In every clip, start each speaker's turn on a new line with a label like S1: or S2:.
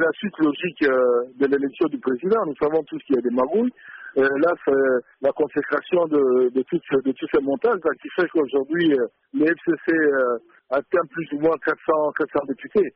S1: la suite logique de l'élection du président. Nous savons tous qu'il y a des magouilles. Là, c'est la consécration de tous ces montages là, qui fait qu'aujourd'hui, le FCC atteint plus ou moins 400 députés.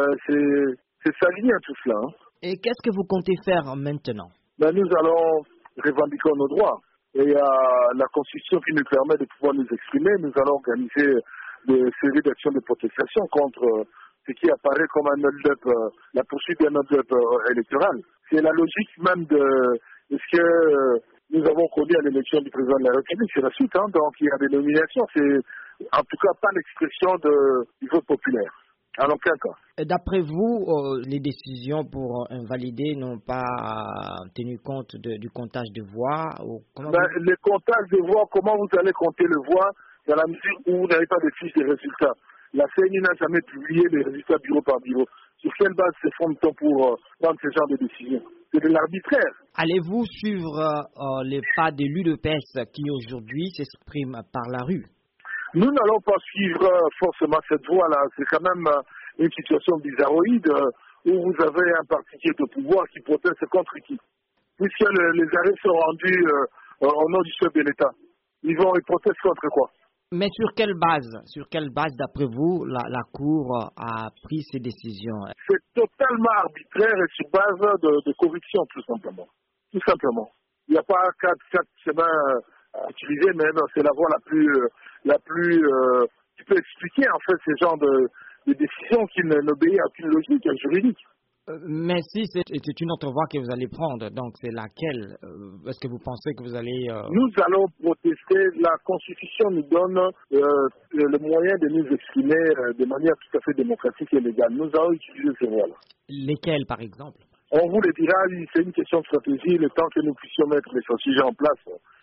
S1: C'est s'aligner tout cela. Hein.
S2: Et qu'est-ce que vous comptez faire maintenant?
S1: Ben, nous allons revendiquer nos droits. Et il y a la Constitution qui nous permet de pouvoir nous exprimer. Nous allons organiser des séries d'actions de protestation contre ce qui apparaît comme un hold-up, la poursuite d'un hold-up électoral. C'est la logique même de ce que nous avons connu à l'élection du président de la République. C'est la suite, hein. Donc il y a des nominations. C'est en tout cas pas l'expression du vote populaire. En aucun cas.
S2: D'après vous, les décisions pour invalider n'ont pas tenu compte du comptage de voix
S1: Les comptages de voix, comment vous allez compter le voix dans la mesure où vous n'avez pas de fiche de résultats? La CNI n'a jamais publié les résultats bureau par bureau. Sur quelle base se fonde-t-on pour prendre ce genre de décision? C'est de l'arbitraire.
S2: Allez-vous suivre les pas de l'UDPS qui aujourd'hui s'exprime par la rue?
S1: Nous n'allons pas suivre forcément cette voie-là. C'est quand même une situation bizarroïde où vous avez un parti qui est au pouvoir qui proteste contre qui? Puisque les arrêts sont rendus au nom du chef de l'État. Ils protestent contre quoi?
S2: Mais sur quelle base, d'après vous, la Cour a pris ces décisions?
S1: C'est totalement arbitraire et sur base de corruption, tout simplement. Tout simplement. Il n'y a pas quatre chemins à utiliser, mais c'est la voie la plus qui peut expliquer en fait ces genres de décisions qui n'obéissent à aucune logique juridique.
S2: Mais si c'est une autre voie que vous allez prendre, donc c'est laquelle? Est-ce que vous pensez que vous allez...
S1: Nous allons protester. La Constitution nous donne le moyen de nous exprimer de manière tout à fait démocratique et légale. Nous allons utiliser ces voies-là.
S2: Lesquelles, par exemple?
S1: On vous le dira, c'est une question de stratégie. Le temps que nous puissions mettre les sujets en place,